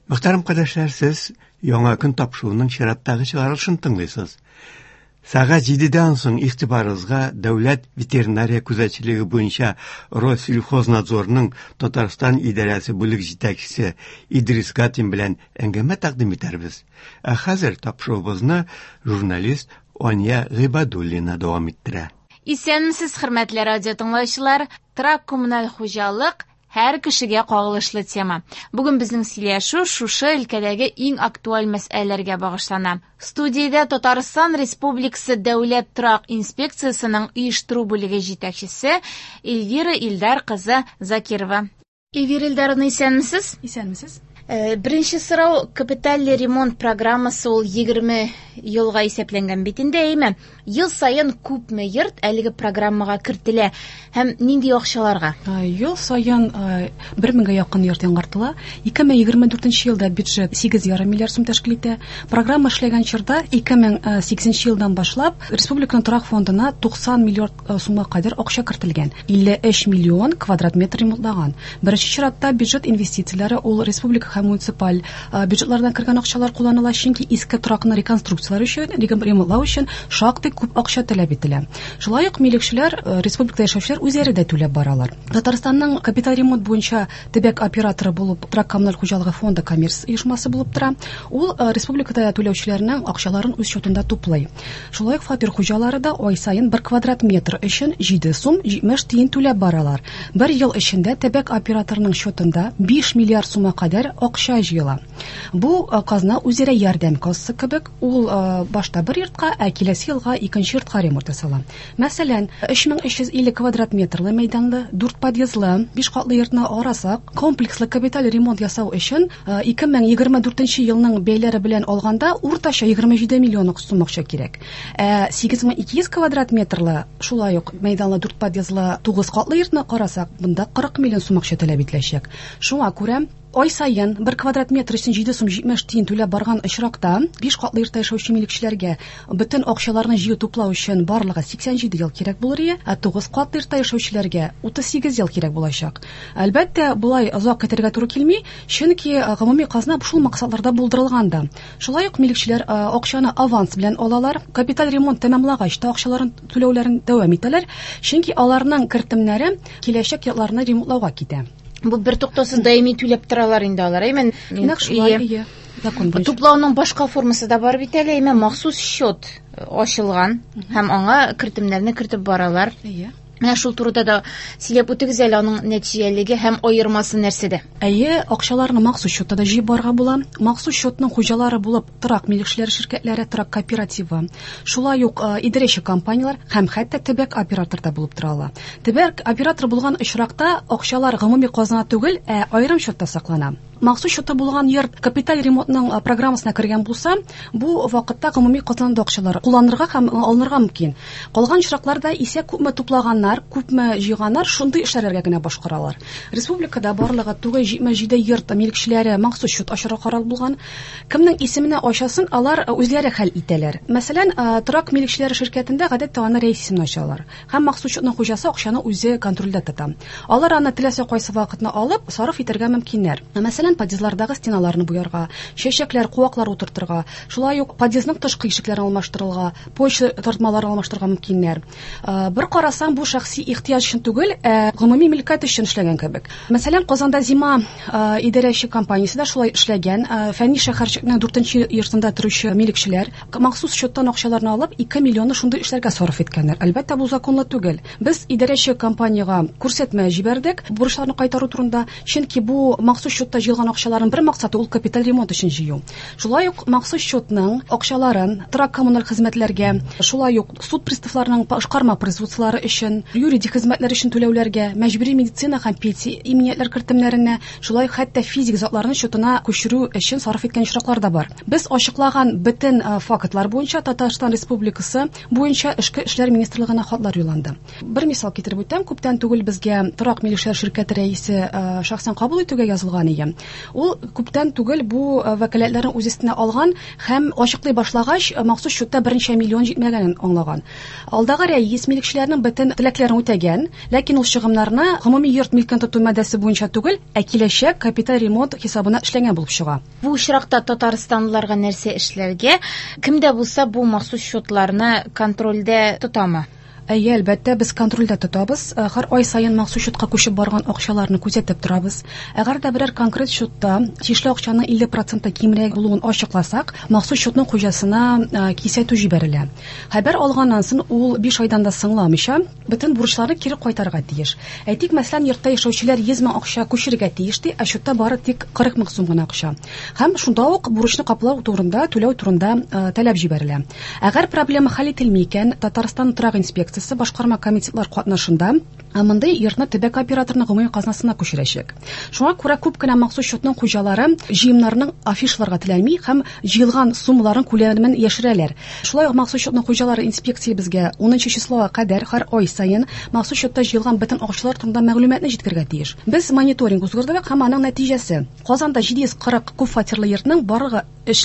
Muhtaram qardaşlar, siz Яңа көн тапшыруның чираттагы чыгарылышын тыңлыйсыз. Сага 7дән соң игътибарыгызга Дәүләт ветеринария күзәтчелеге буенча Россельхознадзорның Татарстан идарәсе бүлек җитәкчесе Идрис Гатин белән әңгәмә тәкъдим итәрбез. Ә хәзер тапшыруыбызны журналист Ания Гыйбадуллина дәвам иттерә. Исәнмесез, хөрмәтле радио тыңлаучылар, торак коммуналь хуҗалык һәр кешегә кагылышлы тема. Бүген безнең сөйләшү шушы өлкәдәге иң актуаль мәсьәләләргә багышлана. Студиядә Татарстан Республикасы Дәүләт торак инспекциясының оештыру бүлеге җитәкчесе Эльвира Илдар кызы Закирова. Эльвира Илдаровна, исәнмесез? Исәнмесез. Беренче сорау, капиталь ремонт программасы ул 20 елга исәпләнгән бит инде, әйме? Ел сайын күпме йорт әлеге программага кертелә һәм нинди акчаларга? Ел сайын 1000-гә якын йорт яңартыла. 2024 елда бюджет 8,5 миллиард сум тәшкил итә. Программа эшләгән чорда 2008 елдан башлап республиканың торак фондына 90 миллиард сумга кадәр акча кертелгән. 53 миллион квадрат метр ремонтлаган. Беренче чиратта бюджет инвестицияләре ул республика һәм муниципаль бюджетлардан кергән акчалар кулланыла, чөнки иске торакны реконструкциялар өчен, ремонтлау өчен шактый күп акча таләп ителә. Шулай ук милекчеләр, республикада яшәүчеләр үзләре дә түләп баралар. Татарстанның капиталь ремонт буенча төбәк операторы булып торак коммуналь хуҗалыгы фонды коммерс оешмасы булып тора. Ул республикада түләүчеләрнең акчаларын үз счетында туплый. Шулай ук фатир хуҗалары да ай сайын 1 квадрат метр өчен 7 сум 70 тиен түләп баралар. Бер ел эчендә төбәк операторының счетында 5 миллиард сумга кадәр акча җыела. Бу казна үзәрә ярдәм кассасы кебек, ул башта бер йортка, ә киләсе елга икенче йортка ремонт ясала. Мәсәлән, 3350 квадрат метрлы мәйданлы, 4 подъездлы, 5 катлы йортны арасак, комплекслы капиталь ремонт ясау өчен 2024 елның бәйләре белән алганда уртача 27 миллион сум акча кирәк. 8200 квадрат метрлы, шулай ук мәйданлы 4 подъездлы, 9 катлы йортны карасак, монда 40 миллион сум акча таләп ителәчәк. Шуңа күрә ай сайын 1 квадрат метр өчен 7 сум 70 тиен түләп барган очракта 5 катлы йортта яшәүче милекчеләргә бөтен акчаларны җыю туплау өчен барлыгы 87 ел кирәк булыр иде, ә 9 катлы йортта яшәүчеләргә 38 ел кирәк булачак. Әлбәттә, булай озак көтәргә туры килми, чөнки гомуми казна шул максатларда булдырылган да. Шулай ук милекчеләр акчаны аванс белән алалар, капиталь ремонт тәмамлагач та акчаларын түләүләрен дәвам итәләр, чөнки аларның кертемнәре киләчәк елларны ремонтлауга китә. Бу бер туктаусыз даими түләп торалар инде алар, әйме? Нәкъ шулай, закон буенча. Туплауның башка формасы да бар бит әле, әйме, махсус счет ачылган һәм аңа кертемнәрне кертеп баралар. Менә шул турыда да сөйләп үтегез әле, аның нәтиҗәлеге һәм аермасы нәрсәдә? Акчаларны махсус счетта да җыеп барга була. Махсус счетның хуҗалары булып торак милекчеләр ширкәтләре, торак кооперативы, шулай ук идарәче компаниялар һәм хәтта төбәк оператор да булып торалар. Төбәк оператор булган очракта акчалар гомуми казна түгел, ә аерым счетта саклана. Махсус счетта булган йорт капиталь ремонтның программасына кергән булса, бу вакытта гомуми казнада акчалар кулланырга һәм алынырга мөмкин. Калган очракларда исә күпме туплаганнар, күпме җыйганнар, шундый эшләргә генә башкаралар. Республикада барлыгы 977 йорт милекчеләре махсус счет ачарга карар булган. Кемнең исеменә ачасын, алар үзләре хәл итәләр. Мәсәлән, торак милекчеләре ширкәтендә гадәттә аны рәис исеменә ачалар. Һәм махсус счетның хуҗасы акчаны үзе контрольдә тота. Алар аны теләсә кайсы вакытны алып, сарыф итәргә мөмкиннәр. Мәсәлән, подъездлардагы стеналарны буярга, чәчәкләр, куаклар утыртырга, шулай ук подъездның тышкы ишекләрен алмаштырырга, почта тартмаларын алмаштырырга мөмкиннәр. Бер карасаң, бу шәхси ихтыяҗ өчен түгел, гомуми милкәт өчен эшләгән кебек. Мәсәлән, Казанда Зима идарәче компаниясе дә шулай эшләгән. Фәнни шәһәрчекнең 4нче йортында торучы милекчеләр махсус счеттан акчаларны алып 2 миллионны шундый эшләргә сарыф иткәннәр. Әлбәттә, бу законлы түгел. Без идарәче компанияга күрсәтмә җибәрдек бурычларны кайтару турында, чөнки бу махсус счетта җыелган акчаларын бер максаты ул капиталь ремонт өчен җыю. Шулай ук махсус счетның акчаларын торак коммуналь хезмәтләргә, шулай ук суд приставларының башкарма производстволары өчен, юридик хезмәтләр өчен түләүләргә, мәҗбүри медицина һәм пенсия иминиятләр кертемнәренә, шулай хәтта физик затларны счетына күчерү өчен сарыф иткән очраклар да бар. Без ачыклаган бөтен фактлар буенча Татарстан Республикасы буенча Эшке эшләр министрлыгына хатлар юлланды. Бер мисал китереп үтәм, күптән түгел безгә торак милекчеләр ширкәте рәисе шәхсән кабул итүгә язылган иде. Ул күптән түгел бу вәкаләтләрне үз өстенә алган һәм ачыклый башлагач, махсус счетта 1 миллион җитмәгәнен аңлаган. Алдагы рәис милекчеләрнең бөтен теләкләрен үтәгән, ләкин ул чыгымнарны гомуми йорт милкен тоту маддәсе буенча түгел, ә киләчәк капиталь ремонт хисабына эшләнгән булып чыга. Бу очракта татарстанлыларга нәрсә эшләргә? Кемдә булса бу махсус счетларны контрольдә тотамы? Әйе, әлбәттә, без контрольдә тотабыз. Һәр ай сайын махсус счетка күчеп барган акчаларны күзәтеп торабыз. Әгәр дә берәр конкрет счетта тиешле акчаның 50% кимрәк булуын ачыкласак, махсус счетның хуҗасына кисәтү җибәрелә. Хәбәр алганнан соң ул 5 айдан да соңламыйча бөтен бурычларны кире кайтарырга тиеш. Әйтик, мәсәлән, йортта яшәүчеләр 100 мең акча күчерергә тиеш, ә счетта бары тик 40 мең сум гына акча. Һәм шунда ук бурычны каплау турында, түләү турында таләп җибәрелә. Әгәр проблема хәл ителми икән, Татарстан торак инспекциясе башкарма комитетлар катнашында мондай йортны төбәк операторының гомуми казнасына күчерәчәк. Шуңа күрә күп кенә махсус счетның хуҗалары җыемнарның афишларга теләми һәм җыелган суммаларын күләмен яшерәләр. Шулай ук махсус счетның хуҗалары инспекция безгә 10 числога кадәр һәр ай сайын махсус счетта җыелган бөтен акчалар турында мәгълүматны җиткергә тиеш. Без мониторинг узгырдык һәм аның нәтиҗәсе Казанда 740 күп фатирлы йортның барыгы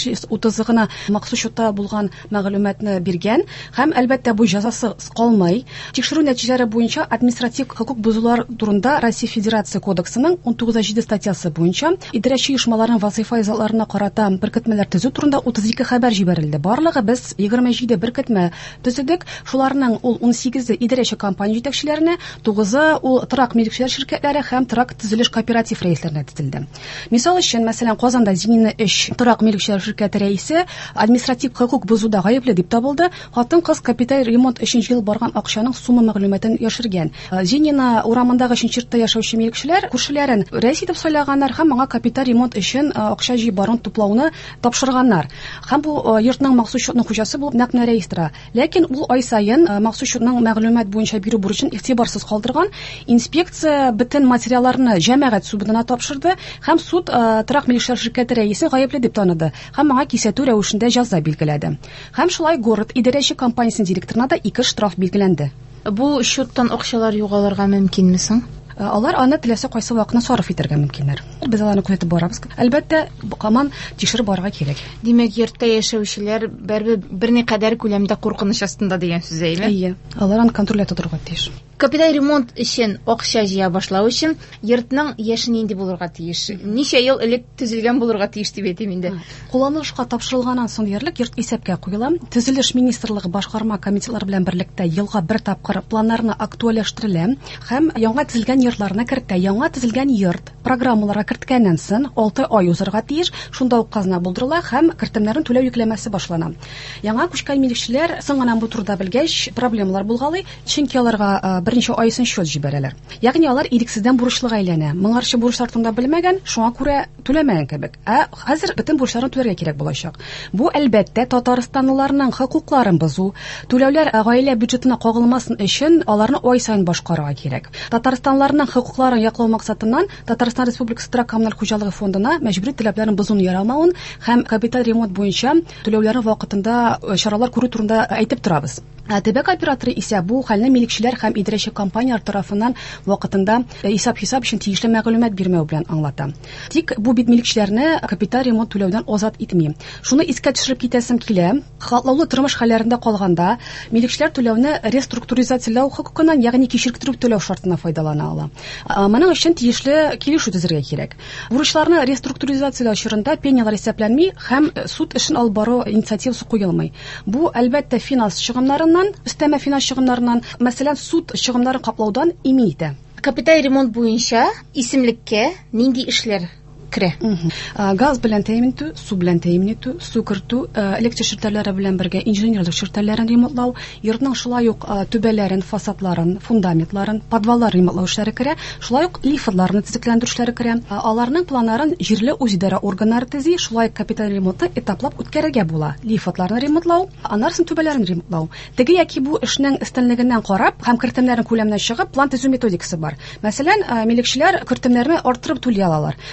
330 гына махсус счетта булган мәгълүматны биргән һәм әлбәттә бу җәзасы калмый. Тикшерү нәтиҗәләре буенча административ хокук бузулар турында Россия Федерация кодексының 19.7 статьясы буенча идарәче оешмаларның вазифа изатларына карата беркетмәләр төзү турында 32 хәбәр җибәрелде. Барлыгы без 27 беркетмә төзедек. Шуларның ул 18-е идарәче компания җитәкчеләренә, 9-ы ул торак милектәшләр ширкәтләре һәм торак төзелеш кооператив рәисләренә төзелде. Мисал өчен, мәсәлән, Казанда Зинина 3 торак милектәшләр ширкәте рәисе административ хокук бузуда гаепле дип табылды. Хатын-кыз капиталь ремонт өчен җыел барган акчаның сумма мәгълүматын яшергән. Зинина урамындагы чинчиртта яшәүче милектәшләр күршеләрен рәис итеп сайлаганнар һәм аңа капиталь ремонт өчен акча җыеп баруын туплауны тапшырганнар. Һәм бу йортның махсус счетның хуҗасы булып нәкъ рәис тора. Ләкин ул ай сайын махсус счетның мәгълүмат буенча бирү бурычын игътибарсыз калдырган. Инспекция бөтен материалларны җәмәгать судына тапшырды һәм суд торак милектәшләр ширкәте рәисе гаепле дип таныды һәм аңа кисәтү рәвешендә җәза билгеләде. Һәм шулай город идарәче компаниясының директорына да 2 штраф билгеләнде. Бу счеттан акчалар югалырга мөмкинме соң? Алар аны теләсә кайсы вакытны сарыф итәргә мөмкиннәр. Без аларны күзәтеп барабыз. Әлбәттә, коман тикшереп барырга кирәк. Димәк, йортта яшәүчеләр берникадәр күләмдә куркыныч астында дигән сүз әйме? Әйе. Алар аны контрольдә тоторга тиеш. Капиталь ремонт өчен акча җыя башлау өчен йортның яше нинди булырга тиеш? Ничә ел элек төзелгән булырга тиеш дип әйтим инде. Кулланылышка тапшырылганнан соң диярлек йорт исәпкә куела. Төзелеш министрлыгы башкарма комитетлары белән берлектә елга бер тапкыр планнарны актуальләштерелә һәм яңа төзелгән йортларны кертә. Яңа төзелгән йорт программаларга керткәннән соң 6 ай узарга тиеш. Шунда ук казна булдырыла һәм кертемнәрен түләү йөкләмәсе башлана. Яңа күчкән милекчеләр соңыннан бу турыда белгәч проблемалар булгалый, чөнки аларга беренче айсын счет җибәрәләр. Ягъни алар ирексездән бурычлыга әйләнә. Моңарчы бурычлар турында белмәгән, шуңа күрә түләмәгән кебек. Хәзер бөтен бурычларын түләргә кирәк булачак. Бу әлбәттә Татарстанлыларның хокукларын бозу, түләүләр гаилә бюджетына кагылмасын өчен аларны ай сайын башкарырга кирәк. Татарстанлыларның хокукларын яклау максатыннан Татарстан Республикасы торак коммуналь хуҗалыгы фондына мәҗбүри таләпләрен бозуны ярамавын һәм капиталь ремонт буенча түләүләрне вакытында чаралар күрү турында әйтеп торабыз. Төбәк операторы исә бу хәлне милекчеләр һәм идарәче компаниялар тарафыннан вакытында исәп-хисап өчен тиешле мәгълүмат бирмәү белән аңлата. Тик бу бит милекчеләрне капиталь ремонт түләүдән азат итми. Шуны искә төшереп китәсем килә. Хатлаулы тормыш хәлләрендә калганда милекчеләр түләүне реструктуризацияләү хокукыннан, ягъни кичертерү түләү шартына файдалана ала. Моның өчен тиешле килешү төзергә кирәк. Бурычларны реструктуризацияләү чорында пенялар исәпләнми һәм суд эшен алып бару инициативасы куелмый. Бу әлбәттә финанс чыгымнарыннан, өстәмә финанс чыгымнарыннан, мәсәлән, суд чыгымнарын каплаудан имин итә. Капиталь ремонт буенча исемлеккә нинди эшләр керә? Газ белән тәэмин итү, су белән тәэмин итү, су кертү, электр ширтәләре белән бергә инженерлык ширтәләрен ремонтлау, йортның шулай ук түбәләрен, фасадларын, фундаментларын, подваллар ремонтлау эшләре керә, шулай ук лифтларны төзекләндерү эшләре керә. Аларның планнарын җирле үзидарә органнары төзи, шулай капиталь ремонтны этаплап үткәрергә була. Лифтларны ремонтлау, аннан түбәләрен ремонтлау. Теге яки бу эшнең өстенлегеннән карап һәм кертемнәрен күләменә чыгып, план төзү методикасы бар. Мәсәлән, милекчеләр кертемнәрне арттырып түли алалар. Ай сайын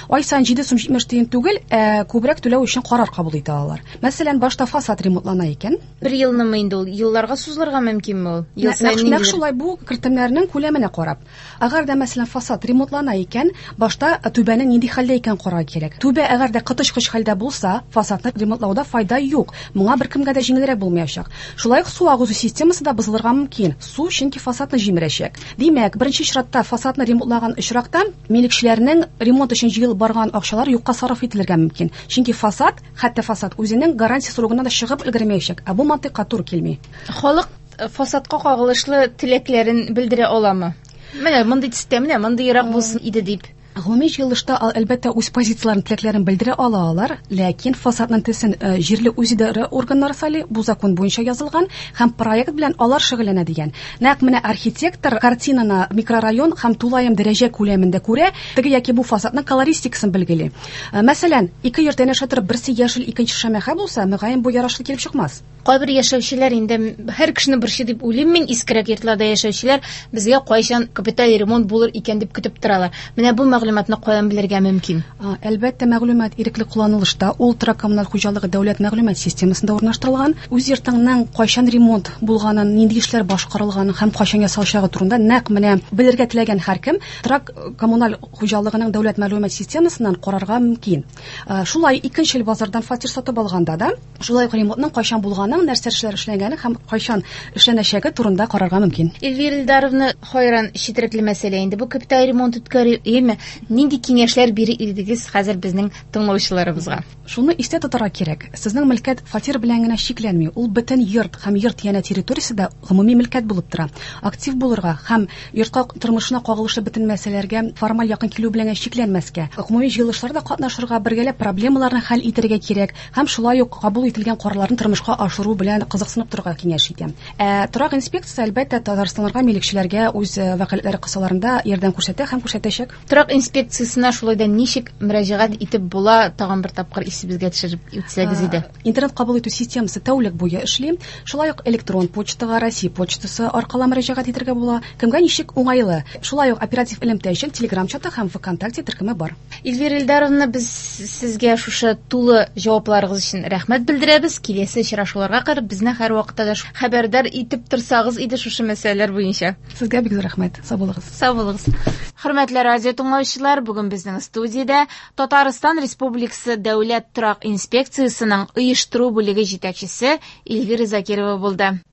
7 сум 70 тиен түгел, күбрәк түләү өчен карар кабул итә алалар. Мәсәлән, башта фасад ремонтлана икән. Бер елнымы инде ул? Елларга сузылырга мөмкинме ул? Ел сайын Нәкъ шулай бу кертемнәрнең күләменә карап. Әгәр дә мәсәлән фасад ремонтлана икән, башта түбәнең нинди хәлдә икән карар кирәк. Түбә әгәр дә кытычкыч хәлдә булса, фасадны ремонтлауда файда юк. Моңа беркемгә дә җиңелрәк булмаячак. Шулай ук су агызу системасы да бозылырга мөмкин. Су чөнки фасадны җимерәчәк. Димәк, беренче чиратта фасадны ремонтлаган очракта милекчеләрнең ремонт өчен җыелып барган акчалар юкка сарыф ителергә мөмкин. Чөнки фасад үзенең гарантия срогына да чыгып өлгермәячәк. Бу мантыйкка туры килми. Халык фасадка кагылышлы теләкләрен белдерә аламы? Менә мондый төстә, менә мондыйрак булсын иде дип. Гомуми җыелышта әлбәттә үз позицияләрен, теләкләрен белдерә алалар, ләкин фасадның төсен җирле үзидарә органнары сали, бу закон буенча язылган һәм проект белән алар шөгыльләнә дигән. Нәкъ менә архитектор картинаны микрорайон һәм тулаем дәрәҗә күләмендә күрә, теге яки бу фасадның колористикасын белгели. Мәсәлән, ике йорт янәшә торып, берсе яшел, икенче шәмәхә булса, мөгаен бу ярашлы килеп чыкмас. Кайбер яшәүчеләр инде һәр кешене борчый дип уйлыйм мин, искерәк йортларда яшәүчеләр безгә кайчан капиталь ремонт булыр икән дип көтеп торалар. Менә бу мәгълүматны каян белергә мөмкин? Әлбәттә, мәгълүмат ирекле кулланылышта, ул коммуналь хуҗалыгы дәүләт мәгълүмат системасында урнаштырылган. Үз йортыңның кайчан ремонт булганын, нинди эшләр башкарылганын һәм кайчан ясалачагы турында нәкъ менә белергә теләгән һәркем коммуналь хуҗалыгының дәүләт мәгълүмат системасыннан карарга мөмкин. Шулай икенче базардан фатир сатып алганда да, шулай ремонтның кайчан булганын, нәрсә эшләр эшләнгәнен һәм кайчан эшләнәчәге турында карарга мөмкин. Эльвира Илдаровна хайран четерекле мәсьәлә инде. Бу капиталь ремонт үткәрү нинди киңәшләр бирер идегез хәзер безнең тыңлаучыларыбызга? Шуны истә тотарга кирәк. Сезнең мөлкәт фатир белән генә шикләнми. Ул бөтен йорт һәм йорт янә территориясе дә гомуми мөлкәт булып тора. Актив булырга һәм йортка тормышына кагылышлы бөтен мәсьәләләргә формаль якын килү белән шикләнмәскә, гомуми җыелышларда катнашырга, бергәләп проблемаларны хәл итәргә кирәк һәм шулай ук кабул ителгән карарларны тормышка ашыру белән кызыксынып торырга киңәш итәм. Торак инспекция әлбәттә Татарстанга, милекчеләргә үз вәкаләтләре кысаларында ярдәм күрсәтә һәм күрсәтәчәк. Торак инспекциясына шулай да ничек мөрәҗәгать итеп була, тагын бер тапкыр исебезгә төшереп үтсәгез иде. Интернет кабул итү системасы тәүлек буе эшли. Шулай ук электрон почтага, Россия почтасы аркылы мөрәҗәгать итәргә була. Кемгә ничек уңайлы. Шулай ук оператив элемтә өчен Telegram чаты һәм ВКонтакте төркеме бар. Эльвира Илдаровна, без сезгә шушы тулы җавапларыгыз өчен рәхмәт белдерәбез. Киләсе очрашуларга кадәр безне һәр вакытта да хәбәрдар итеп торсагыз иде шушы мәсьәләләр буенча. Сезгә бик рәхмәт. Сау булыгыз. Сау булыгыз. Хөрмәтле радио тыңлаучылар, бүген безнең студиядә Татарстан Республикасы Дәүләт торак инспекциясының оештыру бүлеге җитәкчесе Эльвира Закирова булды.